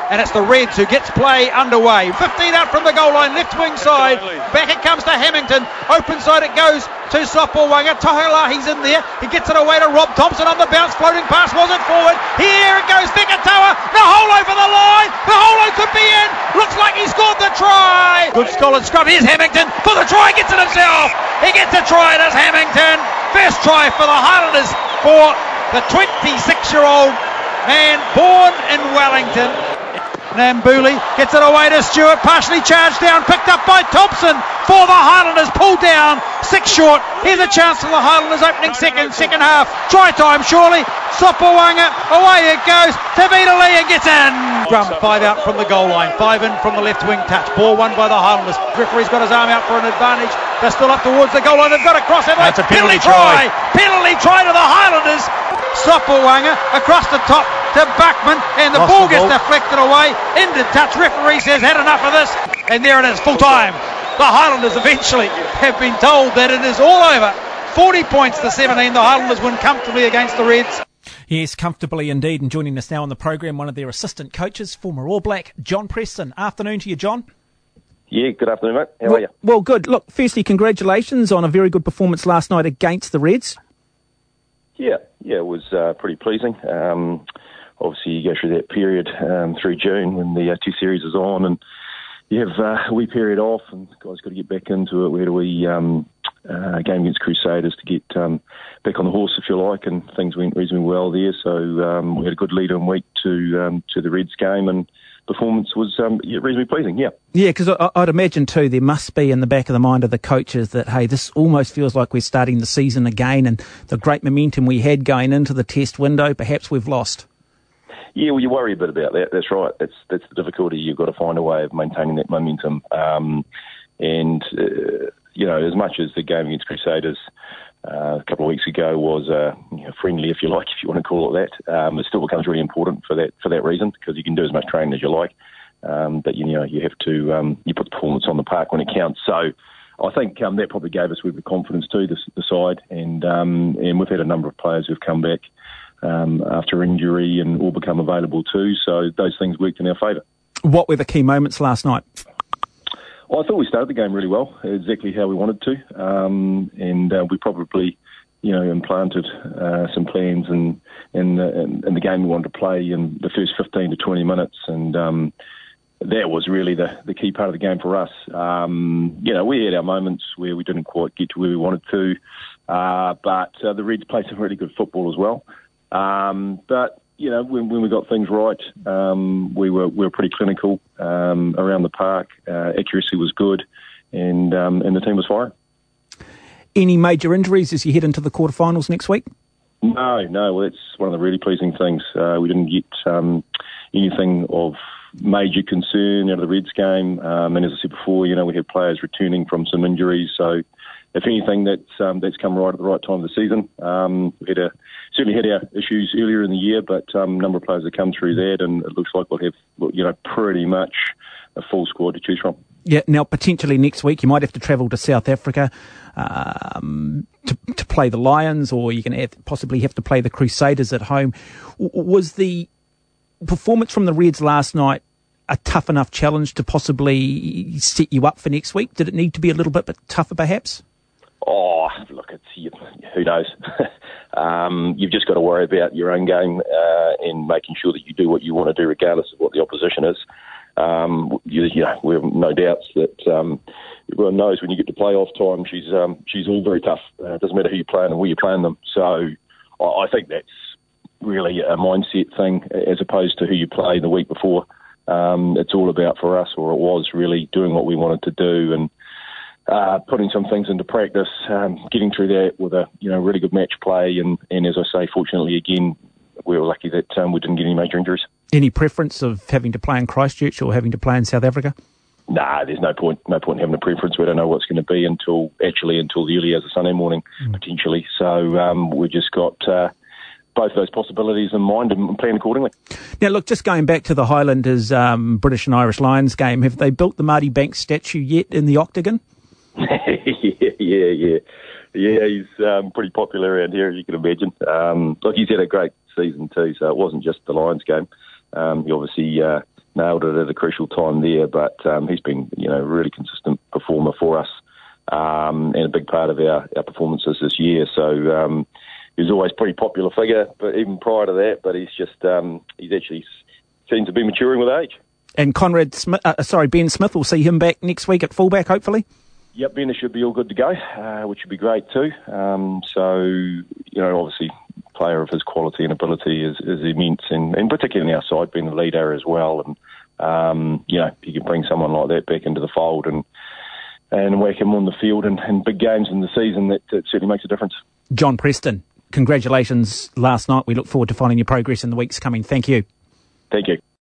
and it's the Reds who gets play underway. 15 out from the goal line, left wing side. Back it comes to Hamilton. Open side it goes to Sopawanga. Tahalahi's in there. He gets it away to Rob Thompson on the bounce. Floating pass wasn't forward. Here it goes. Fekatoa. The hole over the line. The hole could be in. Looks like he scored the try. Good solid scrum. Here's Hamilton for the try. Gets it himself. He gets a try. It is Hamilton. First try for the Highlanders for the 26-year-old man born in Wellington. Nambuli gets it away to Stewart, partially charged down, picked up by Thompson for the Highlanders, pulled down, 6 short. Here's a chance for the Highlanders opening second half. Try time surely. Sopawanga, away it goes. Tavita Lee gets in. Drum 5 out from the goal line, 5 in from the left wing touch. Ball won by the Highlanders. Referee's got his arm out for an advantage. They're still up towards the goal line. They've got a cross. That's a penalty try. Penalty try to the Highlanders. Sopawanga across the top to Buckman, and the ball gets deflected away into touch. Referee says had enough of this, and there it is, full time. The Highlanders eventually have been told that it is all over. 40 points to 17. The Highlanders win comfortably against the Reds. Yes, comfortably indeed. And joining us now on the program, one of their assistant coaches, former All Black, John Preston. Afternoon to you, John. Yeah, good afternoon, mate. How are you? Well, good. Look, firstly, congratulations on a very good performance last night against the Reds. Yeah, it was pretty pleasing. Obviously, you go through that period through June when the two series is on, and you have a wee period off, and guys got to get back into it. We had a wee game against Crusaders to get back on the horse, if you like, and things went reasonably well there. So we had a good lead-in week to the Reds game, and performance was reasonably pleasing, yeah. Yeah, because I'd imagine too there must be in the back of the mind of the coaches that, hey, this almost feels like we're starting the season again, and the great momentum we had going into the test window, perhaps we've lost. Yeah, well, you worry a bit about that. That's right. That's the difficulty. You've got to find a way of maintaining that momentum. As much as the game against Crusaders a couple of weeks ago was friendly, if you like, if you want to call it that, it still becomes really important for that reason, because you can do as much training as you like, but you have to you put the performance on the park when it counts. So I think that probably gave us a bit of confidence too, the side, and we've had a number of players who've come back after injury and all become available too, so those things worked in our favour. What were the key moments last night? Well, I thought we started the game really well, exactly how we wanted to, and we probably, implanted some plans in the game we wanted to play in the first 15 to 20 minutes, and that was really the key part of the game for us. We had our moments where we didn't quite get to where we wanted to, but the Reds played some really good football as well. But when we got things right, we were pretty clinical around the park. Accuracy was good, and the team was firing. Any major injuries as you head into the quarterfinals next week? No. Well, that's one of the really pleasing things. We didn't get anything of major concern out of the Reds game. And as I said before, we had players returning from some injuries. So if anything, that's come right at the right time of the season. We certainly had our issues earlier in the year, but a number of players have come through that, and it looks like we'll have pretty much a full squad to choose from. Yeah, now potentially next week you might have to travel to South Africa to play the Lions, or you're going to possibly have to play the Crusaders at home. Was the performance from the Reds last night a tough enough challenge to possibly set you up for next week? Did it need to be a little bit tougher perhaps? Oh, look, who knows? You've just got to worry about your own game and making sure that you do what you want to do regardless of what the opposition is. We have no doubts that everyone knows when you get to playoff time, she's all very tough. It doesn't matter who you're playing and where you're playing them. So I think that's really a mindset thing as opposed to who you play the week before. It's all about, for us, or it was really, doing what we wanted to do and putting some things into practice, getting through that with a really good match play, and as I say, fortunately again, we were lucky that we didn't get any major injuries. Any preference of having to play in Christchurch or having to play in South Africa? Nah, there's no point in having a preference. We don't know what's going to be until the early hours of Sunday morning, potentially. So we've just got both those possibilities in mind and plan accordingly. Now, look, just going back to the Highlanders British and Irish Lions game, have they built the Marty Banks statue yet in the Octagon? Yeah, he's pretty popular around here, as you can imagine. Look, he's had a great season too, so it wasn't just the Lions game. He obviously nailed it at a crucial time there. But he's been, a really consistent performer for us, and a big part of our performances this year. So he was always a pretty popular figure, but even prior to that. But he's actually seemed to be maturing with age. And Ben Smith, we'll see him back next week at fullback, hopefully. Yep, Ben should be all good to go, which would be great too. Obviously, player of his quality and ability is immense, and particularly on our side, being the leader as well. And you can bring someone like that back into the fold and whack him on the field in big games in the season, that certainly makes a difference. John Preston, congratulations last night. We look forward to following your progress in the weeks coming. Thank you. Thank you.